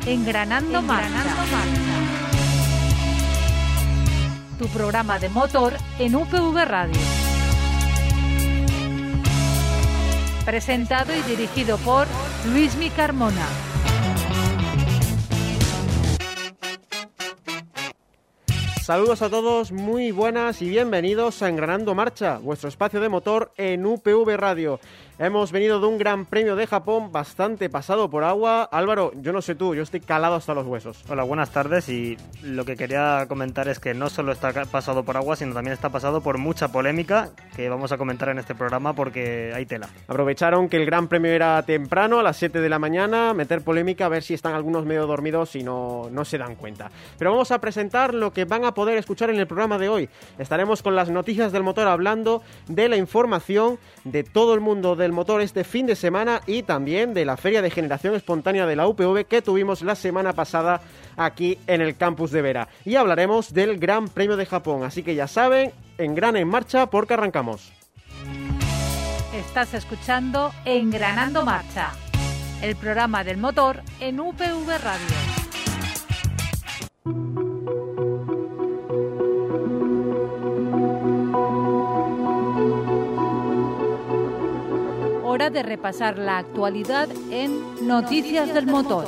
Engranando Marcha. Tu programa de motor en UPV Radio. Presentado y dirigido por Luismi Carmona. Saludos a todos, muy buenas y bienvenidos a Engranando Marcha, vuestro espacio de motor en UPV Radio. Hemos venido de un gran premio de Japón bastante pasado por agua. Álvaro, yo no sé tú, yo estoy calado hasta los huesos. Hola, buenas tardes, y lo que quería comentar es que no solo está pasado por agua, sino también está pasado por mucha polémica que vamos a comentar en este programa porque hay tela. Aprovecharon que el gran premio era temprano, a las 7 de la mañana, meter polémica, a ver si están algunos medio dormidos y no se dan cuenta. Pero vamos a presentar lo que van a poder escuchar en el programa de hoy. Estaremos con las noticias del motor, hablando de la información de todo el mundo del motor este fin de semana y también de la Feria de Generación Espontánea de la UPV que tuvimos la semana pasada aquí en el campus de Vera. Y hablaremos del Gran Premio de Japón, así que ya saben, engrana en marcha porque arrancamos. Estás escuchando Engranando Marcha, el programa del motor en UPV Radio. Hora de repasar la actualidad en Noticias del Motor.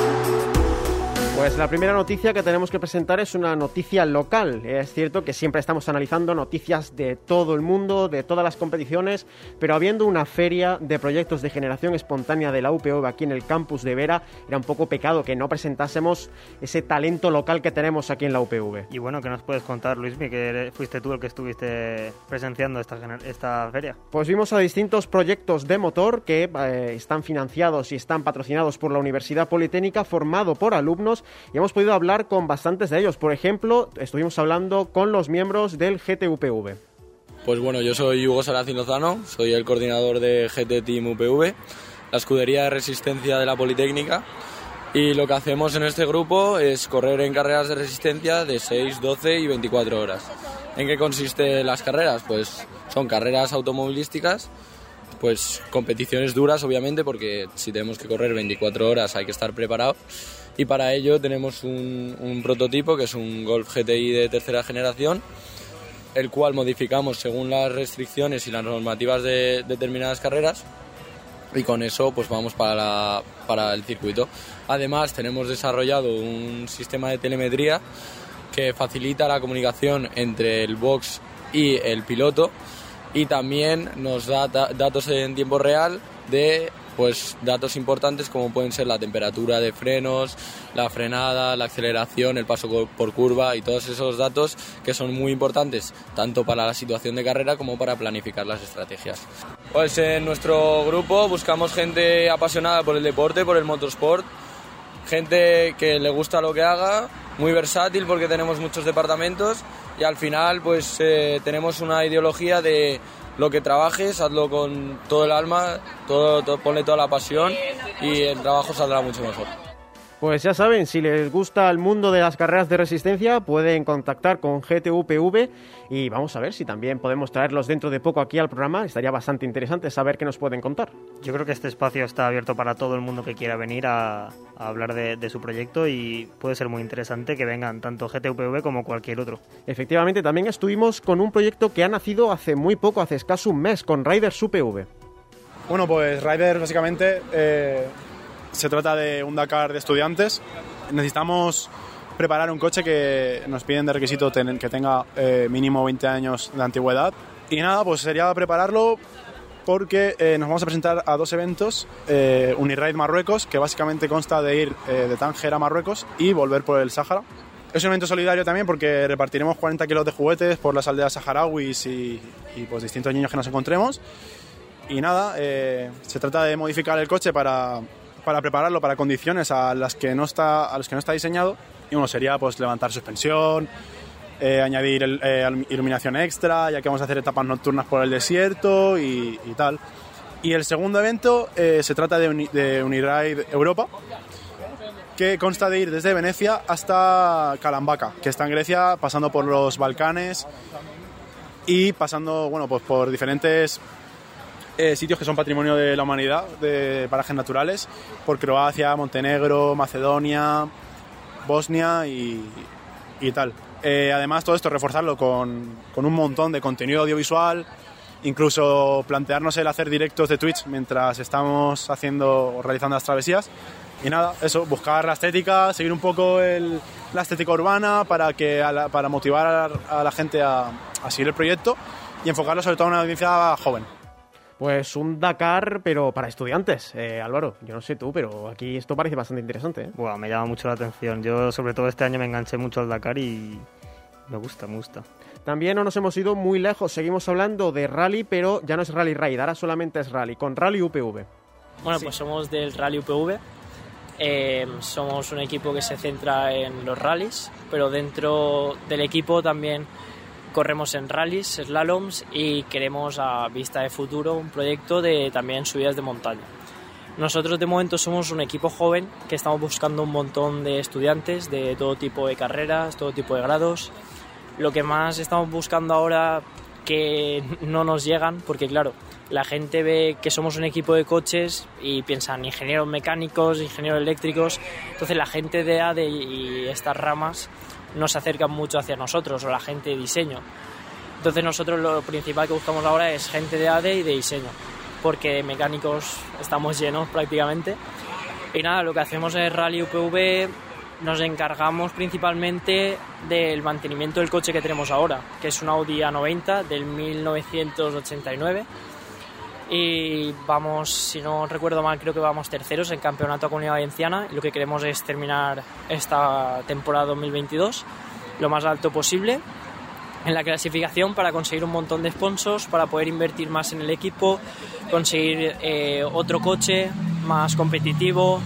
Pues la primera noticia que tenemos que presentar es una noticia local. Es cierto que siempre estamos analizando noticias de todo el mundo, de todas las competiciones, pero habiendo una feria de proyectos de generación espontánea de la UPV aquí en el campus de Vera, era un poco pecado que no presentásemos ese talento local que tenemos aquí en la UPV. Y bueno, ¿qué nos puedes contar, Luismi, que fuiste tú el que estuviste presenciando esta feria? Pues vimos a distintos proyectos de motor que están financiados y están patrocinados por la Universidad Politécnica, formado por alumnos, y hemos podido hablar con bastantes de ellos. Por ejemplo, estuvimos hablando con los miembros del GT-UPV. Pues bueno, yo soy Hugo Saracín Lozano, soy el coordinador de GT Team UPV, la escudería de resistencia de la Politécnica, y lo que hacemos en este grupo es correr en carreras de resistencia de 6, 12 y 24 horas. ¿En qué consisten las carreras? Pues son carreras automovilísticas, pues competiciones duras obviamente, porque si tenemos que correr 24 horas hay que estar preparado. Y para ello tenemos un prototipo que es un Golf GTI de tercera generación, el cual modificamos según las restricciones y las normativas de determinadas carreras, y con eso pues vamos para el circuito. Además tenemos desarrollado un sistema de telemetría que facilita la comunicación entre el box y el piloto, y también nos da datos en tiempo real de datos importantes como pueden ser la temperatura de frenos, la frenada, la aceleración, el paso por curva, y todos esos datos que son muy importantes tanto para la situación de carrera como para planificar las estrategias. Pues en nuestro grupo buscamos gente apasionada por el deporte, por el motorsport, gente que le gusta lo que haga, muy versátil porque tenemos muchos departamentos, y al final pues tenemos una ideología de lo que trabajes, hazlo con todo el alma, ponle toda la pasión y el trabajo saldrá mucho mejor. Pues ya saben, si les gusta el mundo de las carreras de resistencia, pueden contactar con GT-UPV, y vamos a ver si también podemos traerlos dentro de poco aquí al programa. Estaría bastante interesante saber qué nos pueden contar. Yo creo que este espacio está abierto para todo el mundo que quiera venir a hablar de su proyecto, y puede ser muy interesante que vengan tanto GT-UPV como cualquier otro. Efectivamente, también estuvimos con un proyecto que ha nacido hace muy poco, hace escaso un mes, con Riders UPV. Bueno, pues Riders básicamente se trata de un Dakar de estudiantes. Necesitamos preparar un coche que nos piden de requisito que tenga mínimo 20 años de antigüedad. Y nada, pues sería prepararlo porque nos vamos a presentar a dos eventos. Uniride Marruecos, que básicamente consta de ir de Tánger a Marruecos y volver por el Sáhara. Es un evento solidario también porque repartiremos 40 kilos de juguetes por las aldeas saharauis y pues distintos niños que nos encontremos. Y nada, se trata de modificar el coche para prepararlo para condiciones a los que no está diseñado. Y uno sería pues levantar suspensión, añadir iluminación extra, ya que vamos a hacer etapas nocturnas por el desierto y tal. Y el segundo evento se trata de Uniride Europa, que consta de ir desde Venecia hasta Kalambaka, que está en Grecia, pasando por los Balcanes y pasando, bueno, pues por diferentes sitios que son patrimonio de la humanidad, de parajes naturales, por Croacia, Montenegro, Macedonia, Bosnia y tal. Además, todo esto reforzarlo con un montón de contenido audiovisual, incluso plantearnos el hacer directos de Twitch mientras estamos realizando las travesías. Y nada, eso, buscar la estética, seguir un poco la estética urbana para motivar a la gente a seguir el proyecto y enfocarlo sobre todo a una audiencia joven. Pues un Dakar, pero para estudiantes. Álvaro, yo no sé tú, pero aquí esto parece bastante interesante, ¿eh? Buah, me llama mucho la atención. Yo, sobre todo este año, me enganché mucho al Dakar y me gusta. También no nos hemos ido muy lejos. Seguimos hablando de rally, pero ya no es Rally Raid, ahora solamente es rally, con Rally UPV. Bueno, pues somos del Rally UPV. Somos un equipo que se centra en los rallies, pero dentro del equipo también corremos en rallies, slaloms y queremos a vista de futuro un proyecto de también subidas de montaña. Nosotros de momento somos un equipo joven que estamos buscando un montón de estudiantes de todo tipo de carreras, todo tipo de grados. Lo que más estamos buscando ahora que no nos llegan, porque claro, la gente ve que somos un equipo de coches y piensan ingenieros mecánicos, ingenieros eléctricos, entonces la gente de ADE y estas ramas no se acercan mucho hacia nosotros, o la gente de diseño. Entonces nosotros lo principal que buscamos ahora es gente de ADE y de diseño, porque de mecánicos estamos llenos prácticamente. Y nada, lo que hacemos es Rally UPV, nos encargamos principalmente del mantenimiento del coche que tenemos ahora, que es un Audi A90 del 1989. Y vamos, si no recuerdo mal, creo que vamos terceros en Campeonato de Comunidad Valenciana y lo que queremos es terminar esta temporada 2022 lo más alto posible en la clasificación para conseguir un montón de sponsors, para poder invertir más en el equipo, conseguir otro coche más competitivo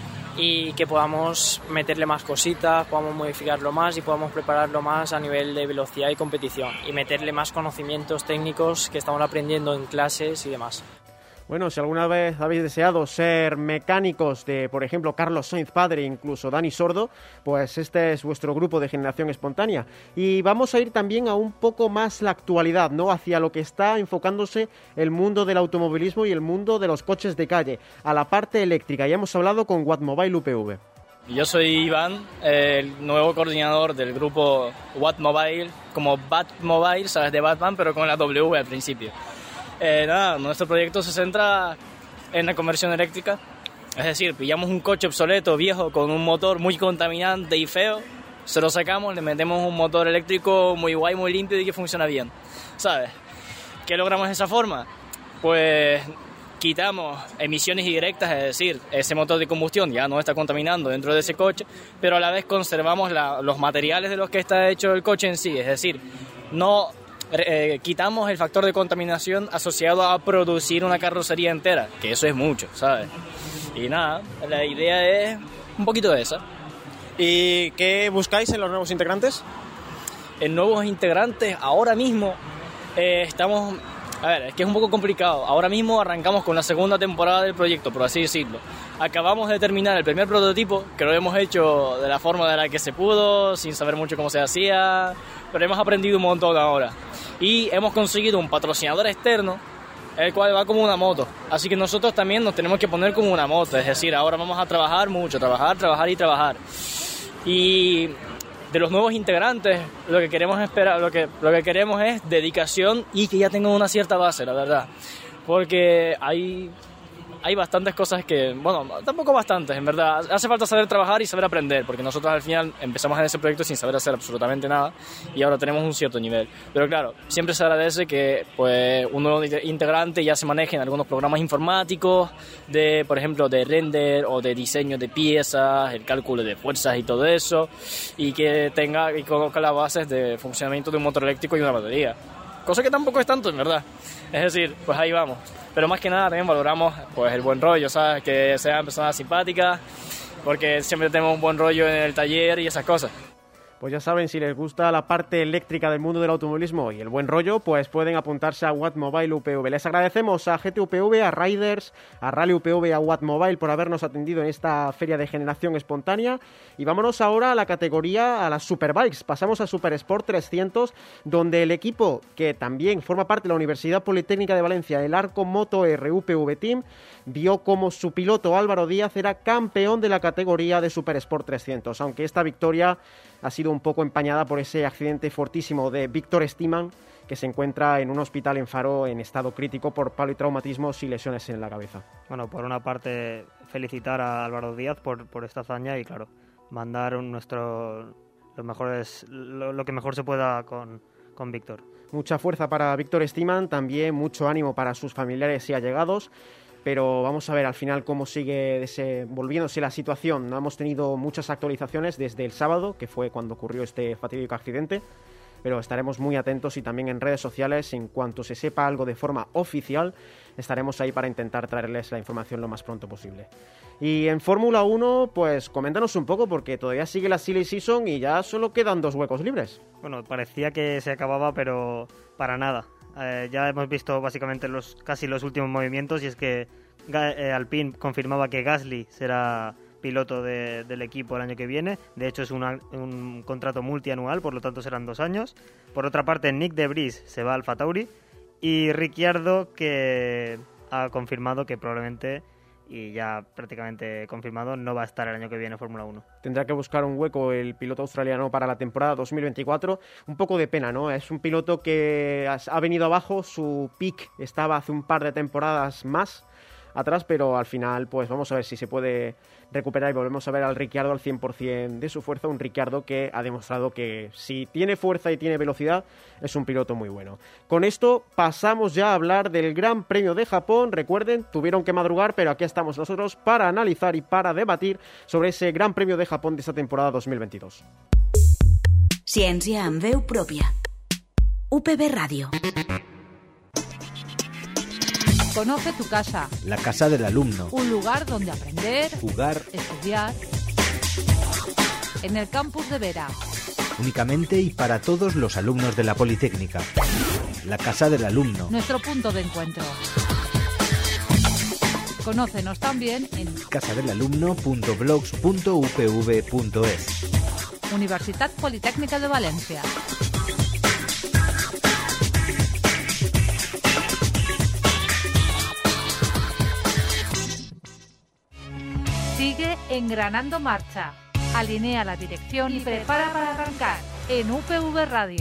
y que podamos meterle más cositas, podamos modificarlo más y podamos prepararlo más a nivel de velocidad y competición y meterle más conocimientos técnicos que estamos aprendiendo en clases y demás. Bueno, si alguna vez habéis deseado ser mecánicos de, por ejemplo, Carlos Sainz padre, incluso Dani Sordo, pues este es vuestro grupo de generación espontánea. Y vamos a ir también a un poco más la actualidad, ¿no? Hacia lo que está enfocándose el mundo del automovilismo y el mundo de los coches de calle, a la parte eléctrica. Ya hemos hablado con Wattmobile UPV. Yo soy Iván, el nuevo coordinador del grupo Wattmobile, como Batmobile, sabes, de Batman, pero con la W al principio. Nuestro proyecto se centra en la conversión eléctrica, es decir, pillamos un coche obsoleto, viejo, con un motor muy contaminante y feo, se lo sacamos, le metemos un motor eléctrico muy guay, muy limpio y que funciona bien, ¿sabes? ¿Qué logramos de esa forma? Pues quitamos emisiones indirectas, es decir, ese motor de combustión ya no está contaminando dentro de ese coche, pero a la vez conservamos los materiales de los que está hecho el coche en sí, es decir, no quitamos el factor de contaminación asociado a producir una carrocería entera, que eso es mucho, ¿sabes? Y nada, la idea es un poquito de esa. ¿Y qué buscáis en los nuevos integrantes? En nuevos integrantes, ahora mismo estamos... A ver, es que es un poco complicado. Ahora mismo arrancamos con la segunda temporada del proyecto, por así decirlo. Acabamos de terminar el primer prototipo, que lo hemos hecho de la forma de la que se pudo, sin saber mucho cómo se hacía, pero hemos aprendido un montón ahora. Y hemos conseguido un patrocinador externo, el cual va como una moto. Así que nosotros también nos tenemos que poner como una moto, es decir, ahora vamos a trabajar mucho, trabajar y trabajar. Y de los nuevos integrantes, lo que queremos queremos es dedicación y que ya tengan una cierta base, la verdad. Porque hay bastantes cosas que, bueno, tampoco bastantes, en verdad. Hace falta saber trabajar y saber aprender, porque nosotros al final empezamos en ese proyecto sin saber hacer absolutamente nada y ahora tenemos un cierto nivel. Pero claro, siempre se agradece que pues un nuevo integrante ya se maneje en algunos programas informáticos, por ejemplo, de render o de diseño de piezas, el cálculo de fuerzas y todo eso, y que conozca las bases de funcionamiento de un motor eléctrico y una batería. Cosa que tampoco es tanto, en verdad. Es decir, pues ahí vamos. Pero más que nada también valoramos pues el buen rollo, ¿sabes? Que sean personas simpáticas, porque siempre tenemos un buen rollo en el taller y esas cosas. Pues ya saben, si les gusta la parte eléctrica del mundo del automovilismo y el buen rollo, pues pueden apuntarse a Watt Mobile UPV. Les agradecemos a GT UPV, a Riders, a Rally UPV y a Watt Mobile por habernos atendido en esta feria de generación espontánea. Y vámonos ahora a la categoría, a las Superbikes. Pasamos a Super Sport 300, donde el equipo que también forma parte de la Universidad Politécnica de Valencia, el Arco Moto R UPV Team, vio como su piloto Álvaro Díaz era campeón de la categoría de Super Sport 300, aunque esta victoria ha sido un poco empañada por ese accidente fortísimo de Víctor Stiman, que se encuentra en un hospital en Faro en estado crítico por politraumatismos y lesiones en la cabeza. Bueno, por una parte, felicitar a Álvaro Díaz por esta hazaña y, claro, mandar lo que mejor se pueda con Víctor. Mucha fuerza para Víctor Stiman, también mucho ánimo para sus familiares y allegados. Pero vamos a ver al final cómo sigue desenvolviéndose la situación. No hemos tenido muchas actualizaciones desde el sábado, que fue cuando ocurrió este fatídico accidente, pero estaremos muy atentos y también en redes sociales, en cuanto se sepa algo de forma oficial, estaremos ahí para intentar traerles la información lo más pronto posible. Y en Fórmula 1, pues coméntanos un poco, porque todavía sigue la Silly Season y ya solo quedan 2 huecos libres. Bueno, parecía que se acababa, pero para nada. Ya hemos visto básicamente casi los últimos movimientos, y es que Alpine confirmaba que Gasly será piloto del equipo el año que viene. De hecho, es un contrato multianual, por lo tanto serán 2 años. Por otra parte, Nick de Vries se va al Alfa Tauri, y Ricciardo, que ha confirmado que probablemente, y ya prácticamente confirmado, no va a estar el año que viene en Fórmula 1. Tendrá que buscar un hueco el piloto australiano para la temporada 2024. Un poco de pena, ¿no? Es un piloto que ha venido abajo, su peak estaba hace un par de temporadas más atrás, pero al final pues vamos a ver si se puede recuperar y volvemos a ver al Ricciardo al 100% de su fuerza, un Ricciardo que ha demostrado que si tiene fuerza y tiene velocidad es un piloto muy bueno. Con esto pasamos ya a hablar del Gran Premio de Japón. Recuerden, tuvieron que madrugar, pero aquí estamos nosotros para analizar y para debatir sobre ese Gran Premio de Japón de esta temporada 2022. Ciència amb veu pròpia. UPV Radio. Conoce tu casa. La casa del alumno. Un lugar donde aprender, jugar, estudiar. En el campus de Vera. Únicamente y para todos los alumnos de la Politécnica. La casa del alumno. Nuestro punto de encuentro. Conócenos también en casadelalumno.blogs.upv.es. Universitat Politécnica de Valencia. Sigue engranando marcha. Alinea la dirección y prepara para arrancar en UPV Radio.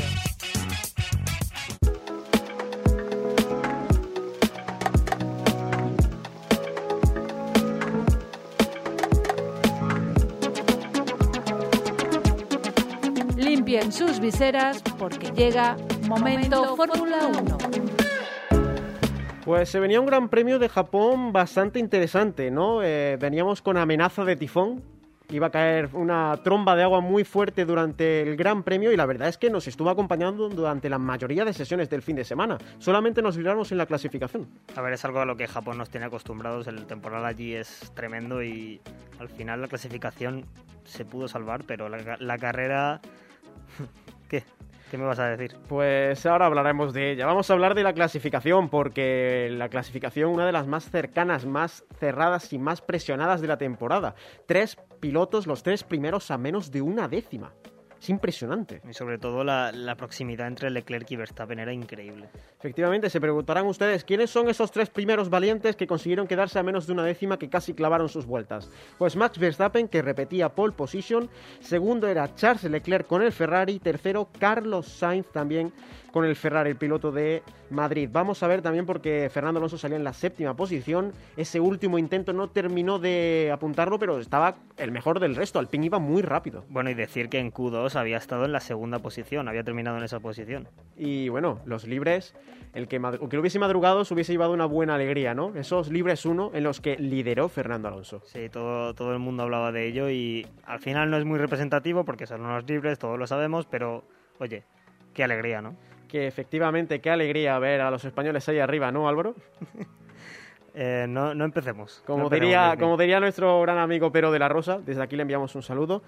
Limpien sus viseras porque llega Momento Fórmula 1. Pues se venía un Gran Premio de Japón bastante interesante, ¿no? Veníamos con amenaza de tifón, iba a caer una tromba de agua muy fuerte durante el Gran Premio y la verdad es que nos estuvo acompañando durante la mayoría de sesiones del fin de semana. Solamente nos libramos en la clasificación. A ver, es algo a lo que Japón nos tiene acostumbrados, el temporal allí es tremendo y al final la clasificación se pudo salvar, pero la carrera... ¿Qué me vas a decir? Pues ahora hablaremos de ella. Vamos a hablar de la clasificación, porque la clasificación, una de las más cercanas, más cerradas y más presionadas de la temporada. 3 pilotos, los 3 primeros a menos de una décima. Es impresionante. Y sobre todo la proximidad entre Leclerc y Verstappen era increíble. Efectivamente, se preguntarán ustedes, ¿quiénes son esos 3 primeros valientes que consiguieron quedarse a menos de una décima, que casi clavaron sus vueltas? Pues Max Verstappen, que repetía pole position. Segundo era Charles Leclerc con el Ferrari. Tercero, Carlos Sainz también con el Ferrari, el piloto de Madrid. Vamos a ver también, porque Fernando Alonso salía en la 7ª posición. Ese último intento no terminó de apuntarlo, pero estaba el mejor del resto. Alpine iba muy rápido. Bueno, y decir que en Q2 había estado en la 2ª posición, había terminado en esa posición. Y bueno, los libres, el que hubiese madrugado se hubiese llevado una buena alegría, ¿no? Esos libres 1 en los que lideró Fernando Alonso. Sí, todo el mundo hablaba de ello y al final no es muy representativo porque son unos libres, todos lo sabemos, pero oye, qué alegría, ¿no? Que efectivamente, qué alegría ver a los españoles ahí arriba, ¿no, Álvaro? No empecemos. Como diría nuestro gran amigo Pero de la Rosa, desde aquí le enviamos un saludo.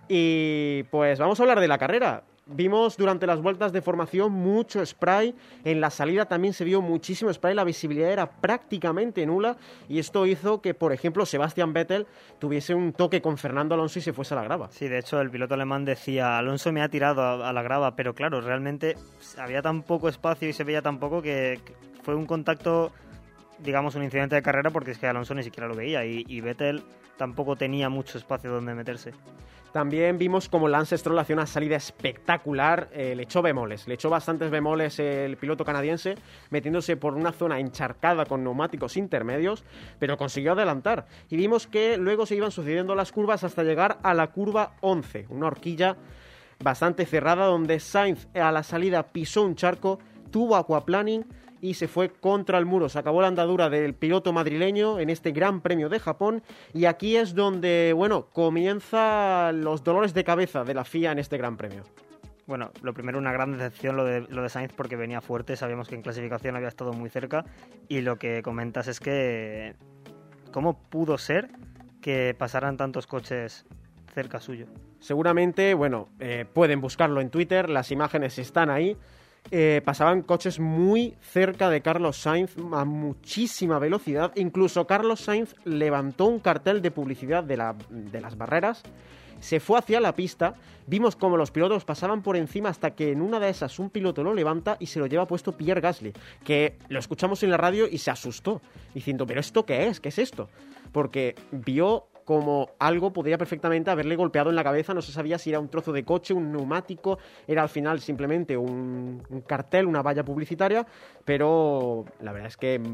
Y pues vamos a hablar de la carrera. Vimos durante las vueltas de formación mucho spray, en la salida también se vio muchísimo spray, la visibilidad era prácticamente nula y esto hizo que, por ejemplo, Sebastian Vettel tuviese un toque con Fernando Alonso y se fuese a la grava. Sí, de hecho el piloto alemán decía, Alonso me ha tirado a la grava, pero claro, realmente había tan poco espacio y se veía tan poco que fue un contacto, digamos, un incidente de carrera, porque es que Alonso ni siquiera lo veía y Vettel tampoco tenía mucho espacio donde meterse. También vimos como Lance Stroll hacía una salida espectacular, le echó bastantes bemoles el piloto canadiense, metiéndose por una zona encharcada con neumáticos intermedios, pero consiguió adelantar. Y vimos que luego se iban sucediendo las curvas hasta llegar a la curva 11, una horquilla bastante cerrada donde Sainz a la salida pisó un charco, tuvo aquaplaning y se fue contra el muro. Se acabó la andadura del piloto madrileño en este Gran Premio de Japón y aquí es donde, comienzan los dolores de cabeza de la FIA en este Gran Premio. Bueno, lo primero, una gran decepción lo de Sainz porque venía fuerte, sabíamos que en clasificación había estado muy cerca y lo que comentas es que ¿cómo pudo ser que pasaran tantos coches cerca suyo? Seguramente, pueden buscarlo en Twitter, las imágenes están ahí. Pasaban coches muy cerca de Carlos Sainz a muchísima velocidad. Incluso Carlos Sainz levantó un cartel de publicidad de las barreras, se fue hacia la pista, vimos cómo los pilotos pasaban por encima hasta que en una de esas un piloto lo levanta y se lo lleva puesto Pierre Gasly, que lo escuchamos en la radio y se asustó, diciendo, ¿pero esto qué es? ¿Qué es esto? Porque vio como algo podría perfectamente haberle golpeado en la cabeza, no se sabía si era un trozo de coche, un neumático, era al final simplemente un cartel, una valla publicitaria, pero la verdad es que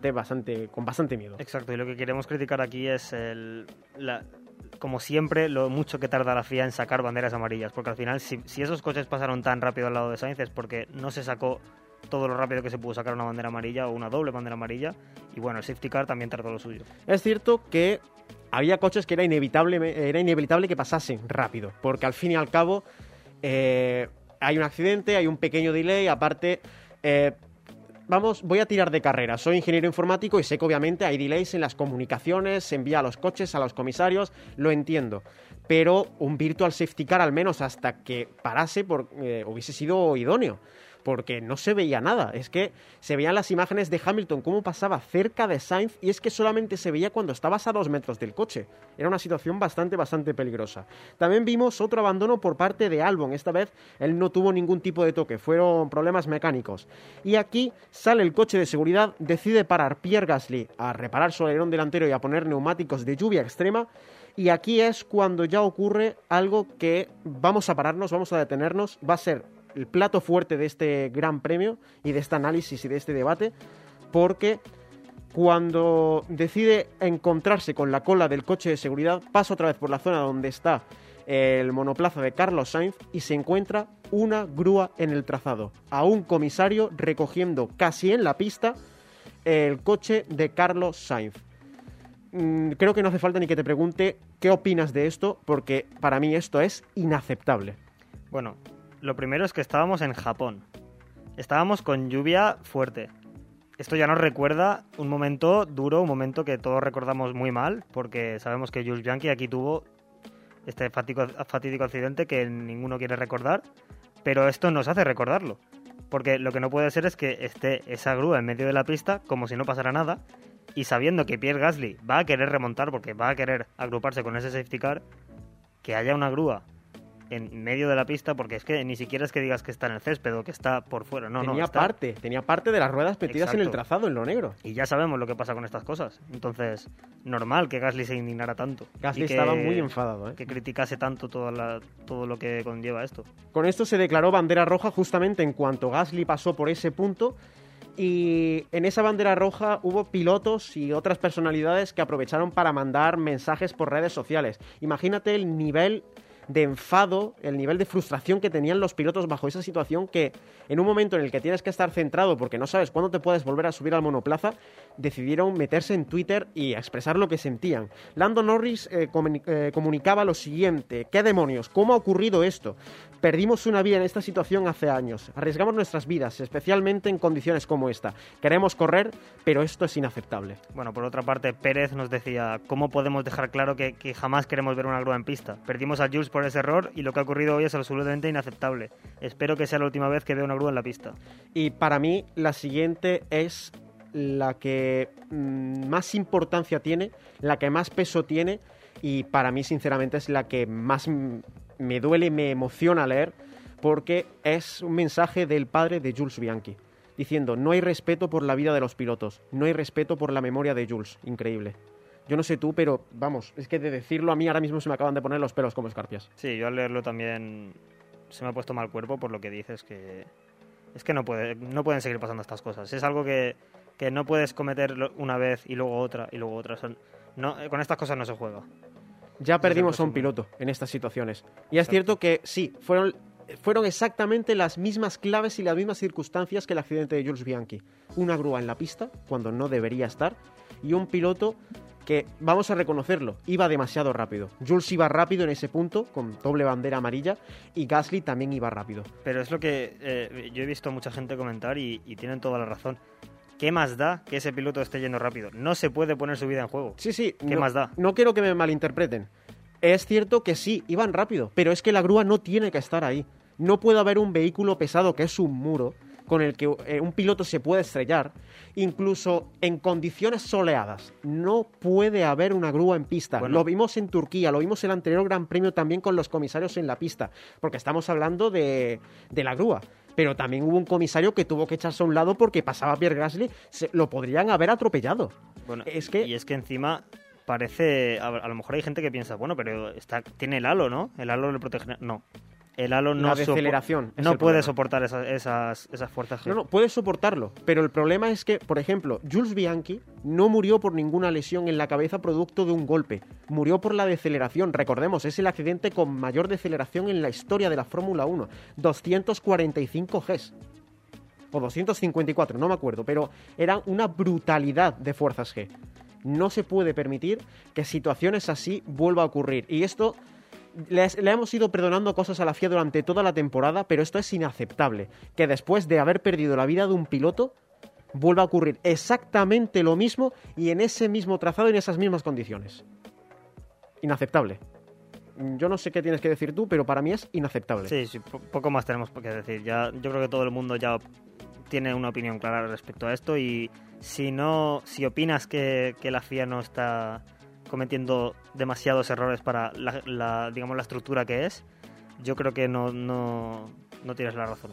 con bastante miedo. Exacto, y lo que queremos criticar aquí es como siempre, lo mucho que tarda la FIA en sacar banderas amarillas, porque al final si esos coches pasaron tan rápido al lado de Sainz es porque no se sacó todo lo rápido que se pudo sacar una bandera amarilla o una doble bandera amarilla, y el safety car también tardó lo suyo. Es cierto que había coches que era inevitable que pasasen rápido, porque al fin y al cabo hay un accidente, hay un pequeño delay, aparte voy a tirar de carrera, soy ingeniero informático y sé que obviamente hay delays en las comunicaciones, se envía a los coches, a los comisarios, lo entiendo, pero un virtual safety car al menos hasta que parase hubiese sido idóneo, porque no se veía nada, es que se veían las imágenes de Hamilton cómo pasaba cerca de Sainz y es que solamente se veía cuando estabas a 2 metros del coche. Era una situación bastante peligrosa. También vimos otro abandono por parte de Albon, esta vez él no tuvo ningún tipo de toque, fueron problemas mecánicos. Y aquí sale el coche de seguridad, decide parar Pierre Gasly a reparar su alerón delantero y a poner neumáticos de lluvia extrema. Y aquí es cuando ya ocurre algo que vamos a pararnos, vamos a detenernos, va a ser el plato fuerte de este gran premio y de este análisis y de este debate, porque cuando decide encontrarse con la cola del coche de seguridad, pasa otra vez por la zona donde está el monoplaza de Carlos Sainz y se encuentra una grúa en el trazado, a un comisario recogiendo casi en la pista el coche de Carlos Sainz. Creo que no hace falta ni que te pregunte qué opinas de esto, porque para mí esto es inaceptable. Bueno, lo primero es que estábamos en Japón. Estábamos con lluvia fuerte. Esto ya nos recuerda un momento duro, un momento que todos recordamos muy mal, porque sabemos que Jules Bianchi aquí tuvo este fatídico accidente que ninguno quiere recordar, pero esto nos hace recordarlo. Porque lo que no puede ser es que esté esa grúa en medio de la pista como si no pasara nada, y sabiendo que Pierre Gasly va a querer remontar porque va a querer agruparse con ese safety car, que haya una grúa en medio de la pista, porque es que ni siquiera es que digas que está en el césped o que está por fuera, tenía parte de las ruedas metidas en el trazado, en lo negro. Y ya sabemos lo que pasa con estas cosas, entonces normal que Gasly se indignara tanto. Gasly estaba muy enfadado, que criticase tanto todo lo que conlleva esto. Con esto se declaró bandera roja justamente en cuanto Gasly pasó por ese punto, y en esa bandera roja hubo pilotos y otras personalidades que aprovecharon para mandar mensajes por redes sociales. Imagínate el nivel de enfado, el nivel de frustración que tenían los pilotos bajo esa situación, que en un momento en el que tienes que estar centrado porque no sabes cuándo te puedes volver a subir al monoplaza, decidieron meterse en Twitter y expresar lo que sentían. Lando Norris comunicaba lo siguiente: ¿qué demonios? ¿Cómo ha ocurrido esto? Perdimos una vida en esta situación hace años. Arriesgamos nuestras vidas, especialmente en condiciones como esta. Queremos correr, pero esto es inaceptable. Bueno, por otra parte, Pérez nos decía, ¿cómo podemos dejar claro que jamás queremos ver una grúa en pista? Perdimos a Jules por ese error y lo que ha ocurrido hoy es absolutamente inaceptable. Espero que sea la última vez que vea una grúa en la pista. Y para mí, la siguiente es la que más importancia tiene, la que más peso tiene, y para mí, sinceramente, es la que más me duele y me emociona leer, porque es un mensaje del padre de Jules Bianchi, diciendo: no hay respeto por la vida de los pilotos, no hay respeto por la memoria de Jules. Increíble. Yo no sé tú, pero vamos, es que de decirlo a mí ahora mismo se me acaban de poner los pelos como escarpias. Sí, yo al leerlo también se me ha puesto mal cuerpo por lo que dices, que es que no pueden seguir pasando estas cosas. Es algo que no puedes cometer una vez y luego otra y luego otra. No, con estas cosas no se juega. Ya perdimos a un piloto en estas situaciones. Y es cierto que sí, fueron exactamente las mismas claves y las mismas circunstancias que el accidente de Jules Bianchi. Una grúa en la pista, cuando no debería estar, y un piloto que, vamos a reconocerlo, iba demasiado rápido. Jules iba rápido en ese punto, con doble bandera amarilla, y Gasly también iba rápido. Pero es lo que yo he visto mucha gente comentar y tienen toda la razón. ¿Qué más da que ese piloto esté yendo rápido? No se puede poner su vida en juego. Sí. ¿Qué más da? No quiero que me malinterpreten. Es cierto que sí, iban rápido, pero es que la grúa no tiene que estar ahí. No puede haber un vehículo pesado que es un muro con el que un piloto se puede estrellar, incluso en condiciones soleadas. No puede haber una grúa en pista. Bueno, lo vimos en Turquía, lo vimos en el anterior Gran Premio también con los comisarios en la pista, porque estamos hablando de la grúa. Pero también hubo un comisario que tuvo que echarse a un lado porque pasaba Pierre Gasly, lo podrían haber atropellado. Bueno, y es que encima parece, a lo mejor hay gente que piensa, bueno, pero tiene el halo, ¿no? El halo le protege. No. El halo no puede soportar esas fuerzas. No, puede soportarlo, pero el problema es que, por ejemplo, Jules Bianchi no murió por ninguna lesión en la cabeza producto de un golpe, murió por la deceleración. Recordemos, es el accidente con mayor deceleración en la historia de la Fórmula 1, 245 Gs. O 254, no me acuerdo, pero era una brutalidad de fuerzas G. No se puede permitir que situaciones así vuelva a ocurrir, y esto... Le hemos ido perdonando cosas a la FIA durante toda la temporada, pero esto es inaceptable. Que después de haber perdido la vida de un piloto, vuelva a ocurrir exactamente lo mismo y en ese mismo trazado y en esas mismas condiciones. Inaceptable. Yo no sé qué tienes que decir tú, pero para mí es inaceptable. Sí, poco más tenemos que decir. Yo creo que todo el mundo ya tiene una opinión clara respecto a esto, y si opinas que la FIA no está cometiendo demasiados errores para la estructura que es, yo creo que no tienes la razón.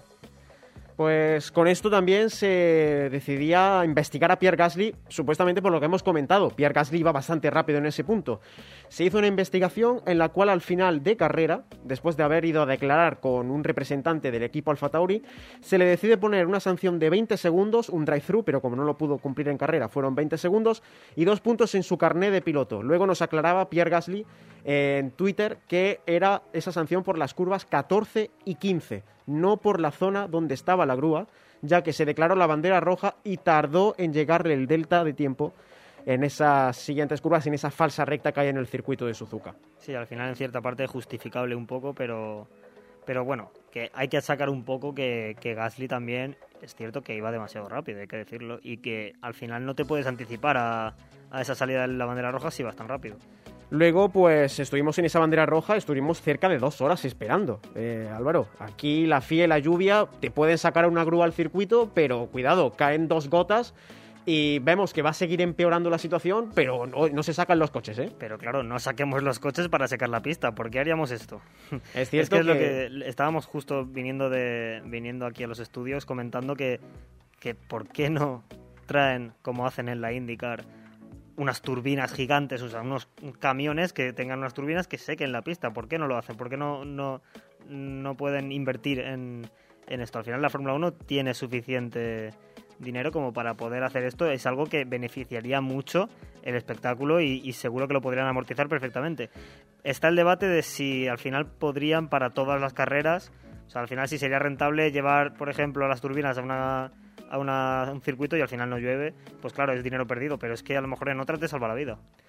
Pues con esto también se decidía investigar a Pierre Gasly, supuestamente por lo que hemos comentado. Pierre Gasly iba bastante rápido en ese punto. Se hizo una investigación en la cual al final de carrera, después de haber ido a declarar con un representante del equipo AlphaTauri, se le decide poner una sanción de 20 segundos, un drive-thru, pero como no lo pudo cumplir en carrera, fueron 20 segundos, y 2 puntos en su carné de piloto. Luego nos aclaraba Pierre Gasly en Twitter que era esa sanción por las curvas 14 y 15, no por la zona donde estaba la grúa, ya que se declaró la bandera roja y tardó en llegarle el delta de tiempo en esas siguientes curvas, en esa falsa recta que hay en el circuito de Suzuka. Sí, al final en cierta parte justificable un poco, pero bueno, que hay que sacar un poco que Gasly también es cierto que iba demasiado rápido, hay que decirlo, y que al final no te puedes anticipar a esa salida de la bandera roja si vas tan rápido. Luego, pues estuvimos en esa bandera roja, estuvimos cerca de 2 horas esperando. Álvaro, aquí la FIA y la lluvia te pueden sacar una grúa al circuito, pero cuidado, caen 2 gotas y vemos que va a seguir empeorando la situación, pero no se sacan los coches, ¿eh? Pero claro, no saquemos los coches para secar la pista. ¿Por qué haríamos esto? Es cierto es lo que estábamos justo viniendo aquí a los estudios comentando que ¿por qué no traen, como hacen en la IndyCar, unas turbinas gigantes, o sea, unos camiones que tengan unas turbinas que sequen la pista? ¿Por qué no lo hacen? ¿Por qué no pueden invertir en esto? Al final la Fórmula 1 tiene suficiente dinero como para poder hacer esto. Es algo que beneficiaría mucho el espectáculo y seguro que lo podrían amortizar perfectamente. Está el debate de si al final podrían para todas las carreras, o sea, al final si sería rentable llevar, por ejemplo, las turbinas a un circuito y al final no llueve, pues claro, es dinero perdido, pero es que a lo mejor en otras te salva la vida.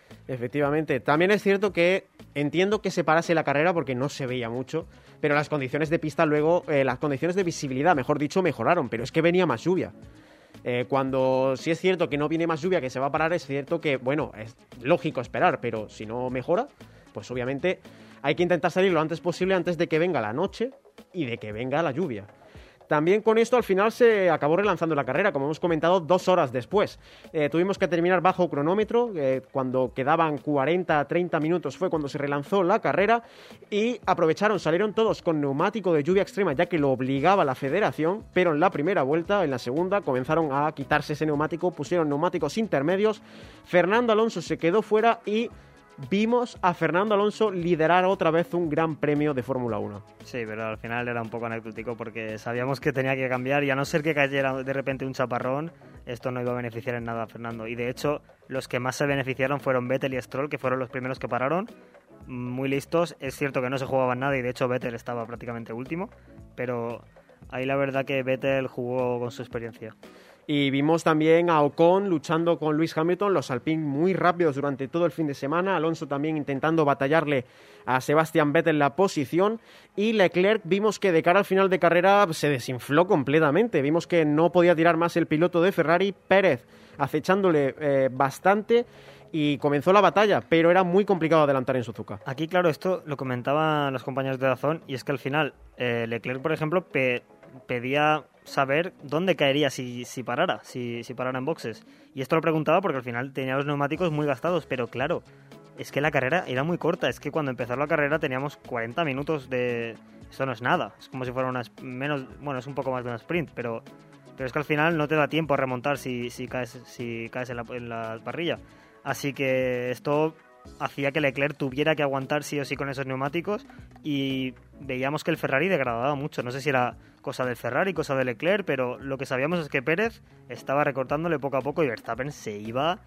Efectivamente. También es cierto que entiendo que se parase la carrera porque no se veía mucho, pero las condiciones de pista luego, las condiciones de visibilidad, mejor dicho, mejoraron, pero es que venía más lluvia. Cuando sí es cierto que no viene más lluvia que se va a parar, es cierto que, bueno, es lógico esperar, pero si no mejora, pues obviamente hay que intentar salir lo antes posible antes de que venga la noche y de que venga la lluvia. También con esto al final se acabó relanzando la carrera, como hemos comentado, 2 horas después. Tuvimos que terminar bajo cronómetro, cuando quedaban 40-30 minutos fue cuando se relanzó la carrera y salieron todos con neumático de lluvia extrema, ya que lo obligaba la federación, pero en la primera vuelta, en la segunda, comenzaron a quitarse ese neumático, pusieron neumáticos intermedios, Fernando Alonso se quedó fuera y vimos a Fernando Alonso liderar otra vez un gran premio de Fórmula 1. Sí, pero al final era un poco anecdótico porque sabíamos que tenía que cambiar y a no ser que cayera de repente un chaparrón, esto no iba a beneficiar en nada a Fernando. Y de hecho, los que más se beneficiaron fueron Vettel y Stroll, que fueron los primeros que pararon, muy listos. Es cierto que no se jugaban nada y de hecho Vettel estaba prácticamente último, pero ahí la verdad que Vettel jugó con su experiencia. Y vimos también a Ocon luchando con Lewis Hamilton, los Alpine muy rápidos durante todo el fin de semana, Alonso también intentando batallarle a Sebastian Vettel la posición, y Leclerc vimos que de cara al final de carrera se desinfló completamente, vimos que no podía tirar más el piloto de Ferrari, Pérez acechándole bastante, y comenzó la batalla, pero era muy complicado adelantar en Suzuka. Aquí, claro, esto lo comentaban los compañeros de DAZN, y es que al final Leclerc, por ejemplo, pedía saber dónde caería si parara en boxes. Y esto lo preguntaba porque al final tenía los neumáticos muy gastados, pero claro, es que la carrera era muy corta. Es que cuando empezó la carrera teníamos 40 minutos de... Esto no es nada, es como si fuera es un poco más de una sprint, pero es que al final no te da tiempo a remontar si caes en la parrilla. Así que esto hacía que Leclerc tuviera que aguantar sí o sí con esos neumáticos, y veíamos que el Ferrari degradaba mucho. No sé si era cosa del Ferrari, cosa de Leclerc, pero lo que sabíamos es que Pérez estaba recortándole poco a poco y Verstappen se iba,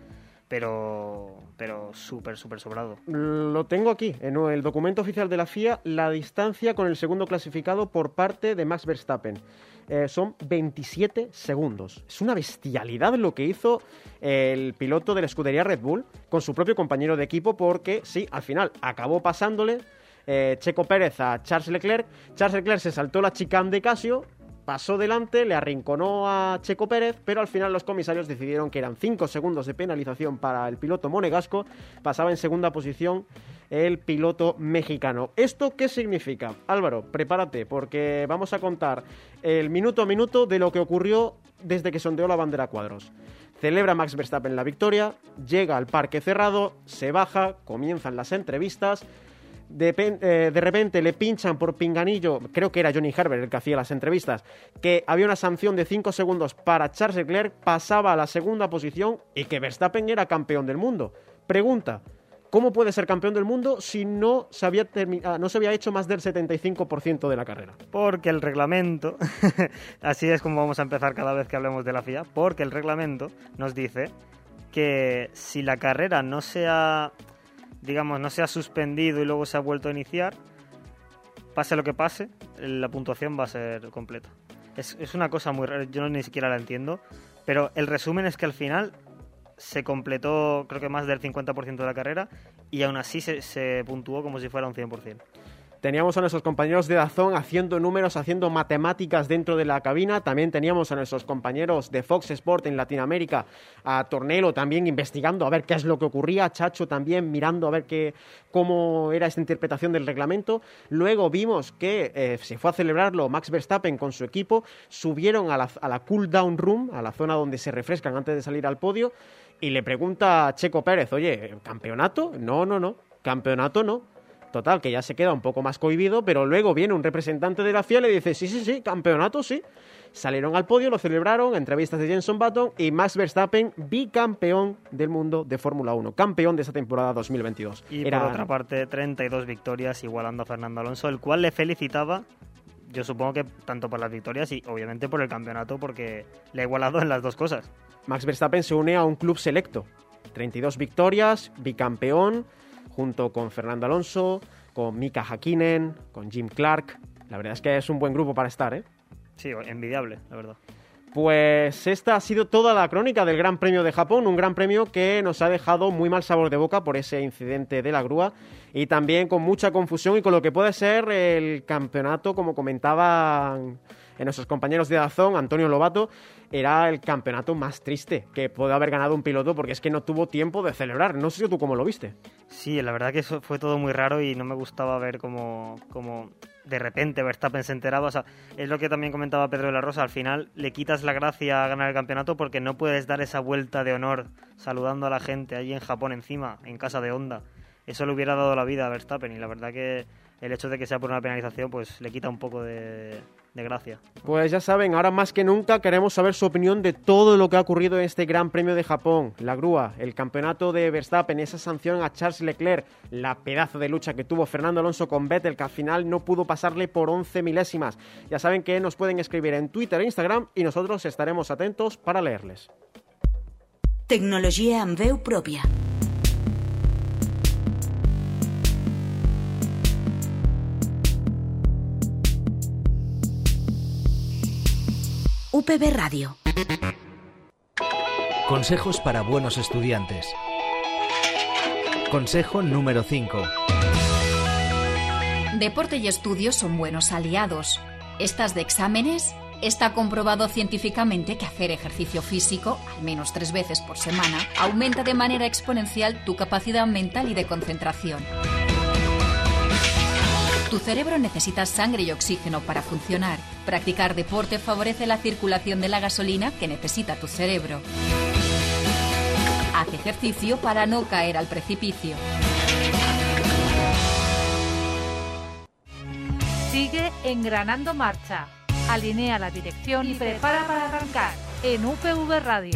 pero súper sobrado. Lo tengo aquí, en el documento oficial de la FIA, la distancia con el segundo clasificado por parte de Max Verstappen. Son 27 segundos. Es una bestialidad lo que hizo el piloto de la escudería Red Bull con su propio compañero de equipo, porque sí, al final acabó pasándole Checo Pérez a Charles Leclerc. Charles Leclerc se saltó la chicane de Casio, pasó delante, le arrinconó a Checo Pérez, pero al final los comisarios decidieron que eran 5 segundos de penalización para el piloto monegasco. Pasaba en segunda posición el piloto mexicano. ¿Esto qué significa? Álvaro, prepárate, porque vamos a contar el minuto a minuto de lo que ocurrió desde que sondeó la bandera a cuadros. Celebra Max Verstappen la victoria, llega al parque cerrado, se baja, comienzan las entrevistas. De repente le pinchan por pinganillo, creo que era Johnny Herbert el que hacía las entrevistas, que había una sanción de 5 segundos para Charles Leclerc, pasaba a la segunda posición y que Verstappen era campeón del mundo. Pregunta: ¿cómo puede ser campeón del mundo si no se había hecho más del 75% de la carrera? Porque el reglamento, así es como vamos a empezar cada vez que hablemos de la FIA, porque el reglamento nos dice que si la carrera no se ha suspendido y luego se ha vuelto a iniciar, pase lo que pase, la puntuación va a ser completa. Es una cosa muy rara, yo ni siquiera la entiendo, pero el resumen es que al final se completó creo que más del 50% de la carrera y aún así se puntuó como si fuera un 100%. Teníamos a nuestros compañeros de DAZN haciendo números, haciendo matemáticas dentro de la cabina. También teníamos a nuestros compañeros de Fox Sport en Latinoamérica, a Tornelo también investigando a ver qué es lo que ocurría, a Chacho también mirando a ver cómo era esta interpretación del reglamento. Luego vimos que se fue a celebrarlo Max Verstappen con su equipo, subieron a la cool down room, a la zona donde se refrescan antes de salir al podio, y le pregunta a Checo Pérez: oye, ¿campeonato? No, campeonato no. Total, que ya se queda un poco más cohibido, pero luego viene un representante de la FIA y le dice: sí, campeonato, sí. Salieron al podio, lo celebraron, entrevistas de Jenson Button, y Max Verstappen, bicampeón del mundo de Fórmula 1, campeón de esta temporada 2022. Y por otra parte, 32 victorias, igualando a Fernando Alonso, el cual le felicitaba, yo supongo que tanto por las victorias y obviamente por el campeonato, porque le ha igualado en las dos cosas. Max Verstappen se une a un club selecto, 32 victorias, bicampeón, junto con Fernando Alonso, con Mika Häkkinen, con Jim Clark. La verdad es que es un buen grupo para estar, ¿eh? Sí, envidiable, la verdad. Pues esta ha sido toda la crónica del Gran Premio de Japón, un Gran Premio que nos ha dejado muy mal sabor de boca por ese incidente de la grúa y también con mucha confusión y con lo que puede ser el campeonato, como comentaban nuestros compañeros de Dazón, Antonio Lobato, era el campeonato más triste que puede haber ganado un piloto porque es que no tuvo tiempo de celebrar. No sé tú cómo lo viste. Sí, la verdad que eso fue todo muy raro y no me gustaba ver cómo de repente Verstappen se enteraba. O sea, es lo que también comentaba Pedro de la Rosa, al final le quitas la gracia a ganar el campeonato porque no puedes dar esa vuelta de honor saludando a la gente allí en Japón encima, en casa de Honda. Eso le hubiera dado la vida a Verstappen y la verdad que el hecho de que sea por una penalización pues le quita un poco de gracia. Pues ya saben, ahora más que nunca queremos saber su opinión de todo lo que ha ocurrido en este Gran Premio de Japón. La grúa, el campeonato de Verstappen, esa sanción a Charles Leclerc, la pedazo de lucha que tuvo Fernando Alonso con Vettel, que al final no pudo pasarle por 11 milésimas. Ya saben que nos pueden escribir en Twitter e Instagram y nosotros estaremos atentos para leerles. Tecnologia amb veu pròpia. UPV Radio. Consejos para buenos estudiantes. Consejo número 5. Deporte y estudio son buenos aliados. ¿Estás de exámenes? Está comprobado científicamente que hacer ejercicio físico, al menos 3 veces por semana, aumenta de manera exponencial tu capacidad mental y de concentración. Tu cerebro necesita sangre y oxígeno para funcionar. Practicar deporte favorece la circulación de la gasolina que necesita tu cerebro. Haz ejercicio para no caer al precipicio. Sigue engranando marcha. Alinea la dirección y prepara para arrancar en UPV Radio.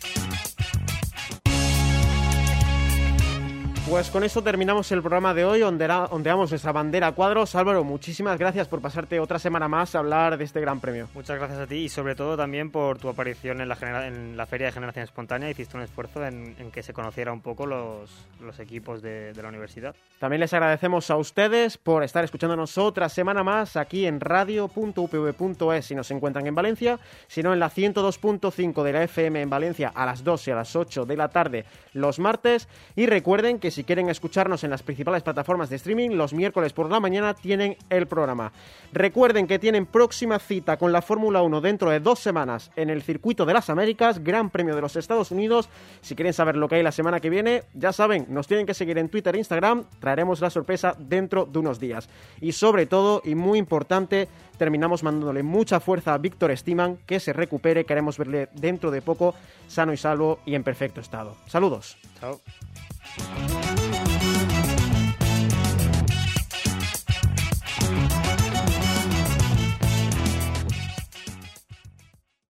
Pues con eso terminamos el programa de hoy, ondeamos nuestra bandera a cuadros. Álvaro, muchísimas gracias por pasarte otra semana más a hablar de este Gran Premio. Muchas gracias a ti y sobre todo también por tu aparición en la Feria de Generación Espontánea. Hiciste un esfuerzo en que se conociera un poco los equipos de la universidad. También les agradecemos a ustedes por estar escuchándonos otra semana más aquí en radio.upv.es si nos encuentran en Valencia, si no en la 102.5 de la FM en Valencia a las 2 y a las 8 de la tarde los martes. Y recuerden que si quieren escucharnos en las principales plataformas de streaming, los miércoles por la mañana tienen el programa. Recuerden que tienen próxima cita con la Fórmula 1 dentro de 2 semanas en el Circuito de las Américas, Gran Premio de los Estados Unidos. Si quieren saber lo que hay la semana que viene, ya saben, nos tienen que seguir en Twitter e Instagram, traeremos la sorpresa dentro de unos días. Y sobre todo, y muy importante, terminamos mandándole mucha fuerza a Víctor Stiman, que se recupere, queremos verle dentro de poco sano y salvo y en perfecto estado. Saludos. Chao.